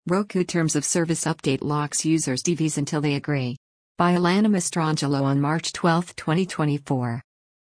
Roku Terms of Service Update locks users' TVs until they agree. By Alana Mastrangelo on March 12, 2024.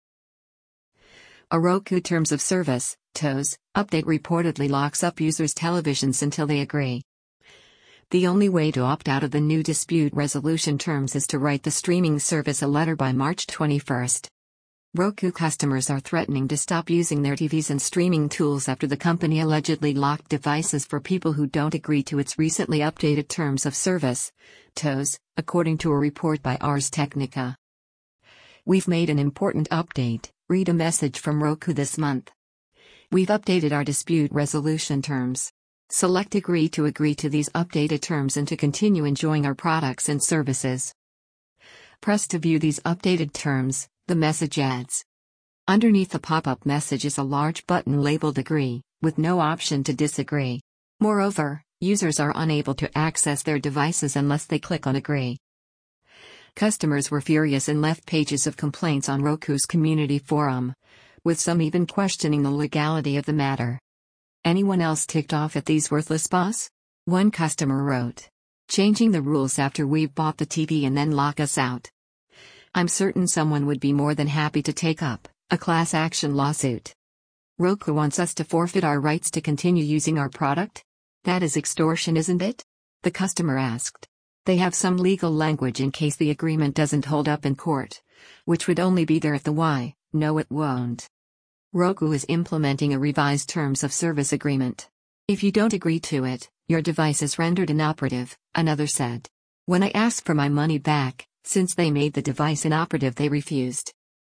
A Roku Terms of Service (TOS) update reportedly locks up users' televisions until they agree. The only way to opt out of the new dispute resolution terms is to write the streaming service a letter by March 21. Roku customers are threatening to stop using their TVs and streaming tools after the company allegedly locked devices for people who don't agree to its recently updated Terms of Service (TOS), according to a report by Ars Technica. "We've made an important update," read a message from Roku this month. "We've updated our dispute resolution terms. Select Agree to these updated terms and to continue enjoying our products and services. Press to view these updated terms," the message adds. Underneath the pop-up message is a large button labeled Agree, with no option to disagree. Moreover, users are unable to access their devices unless they click on Agree. Customers were furious and left pages of complaints on Roku's community forum, with some even questioning the legality of the matter. "Anyone else ticked off at these worthless boss?" One customer wrote. "Changing the rules after we've bought the TV and then lock us out. I'm certain someone would be more than happy to take up a class action lawsuit. Roku wants us to forfeit our rights to continue using our product? That is extortion, isn't it?" the customer asked. "They have some legal language in case the agreement doesn't hold up in court, which would only be there if the why, no it won't. Roku is implementing a revised Terms of Service agreement. If you don't agree to it, your device is rendered inoperative," another said. "When I asked for my money back, since they made the device inoperative, they refused.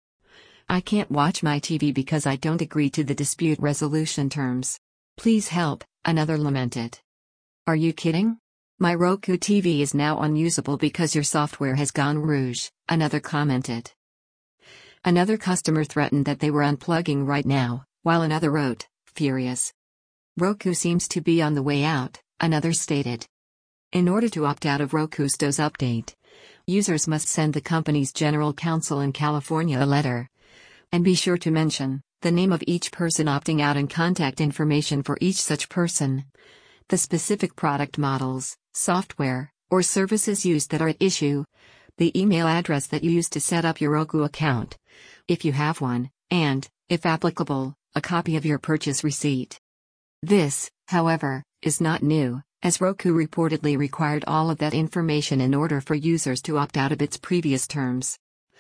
I can't watch my TV because I don't agree to the dispute resolution terms. Please help," another lamented. "Are you kidding? My Roku TV is now unusable because your software has gone rouge," another commented. Another customer threatened that they were unplugging right now, while another wrote, "Furious. Roku seems to be on the way out," another stated. In order to opt out of Roku's TOS update, users must send the company's general counsel in California a letter. And be sure to mention the name of each person opting out and contact information for each such person, the specific product models, software, or services used that are at issue, the email address that you used to set up your Roku account, if you have one, and, if applicable, a copy of your purchase receipt. This, however, is not new, as Roku reportedly required all of that information in order for users to opt out of its previous terms.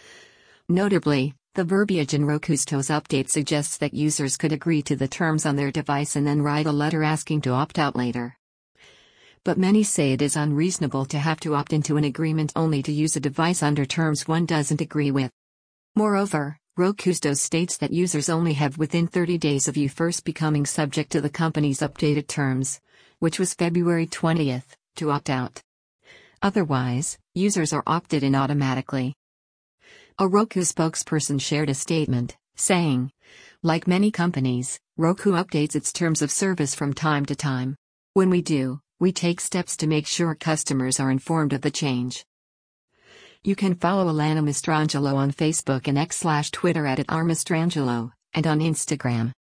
Notably, the verbiage in Roku's TOS update suggests that users could agree to the terms on their device and then write a letter asking to opt out later. But many say it is unreasonable to have to opt into an agreement only to use a device under terms one doesn't agree with. Moreover, Roku's TOS states that users only have within 30 days of you first becoming subject to the company's updated terms, which was February 20, to opt out. Otherwise, users are opted in automatically. A Roku spokesperson shared a statement, saying, "Like many companies, Roku updates its Terms of Service from time to time. When we do, we take steps to make sure customers are informed of the change." You can follow Alana Mastrangelo on Facebook and X/Twitter at @rmastrangelo, and on Instagram.